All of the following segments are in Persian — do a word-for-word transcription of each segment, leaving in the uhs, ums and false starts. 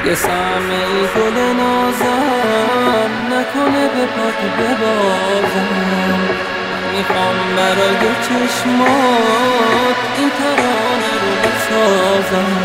نرگسم ای گل نازم، نکنه به پات ببازم. میخوام برای چشمات این ترانه رو بسازم.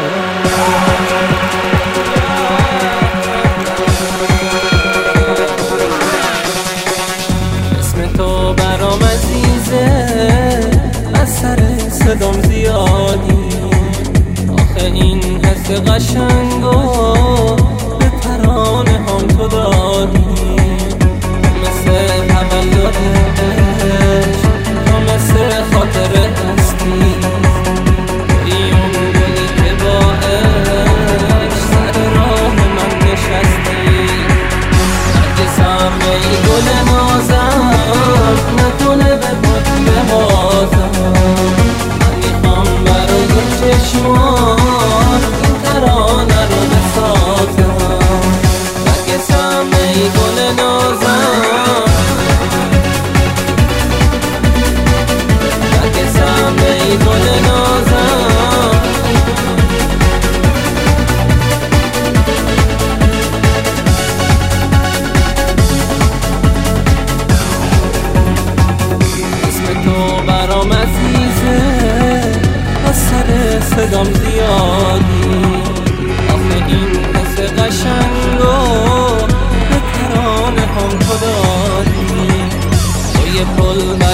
اسم تو برام عزیزه، از سر صدام زیادی. آخه این حس قشنگو به ترانه هم تو دادی. مثل تولد عشق، تو مثل خاطر هستی. توی اون گلی که با عشق سر راه من نشستی. نرگسم ای گل نازم، نکنه به پات ببازم. من میخوام برای چشمات این ترانه رو بسازم. نرگسم ای گل نازم، نرگسم ای گل نازم. اسم تو برام عزیزه، از سر صدام زیادی. آخه این حس قشنگو به ترانه هم تو دادی. توی پل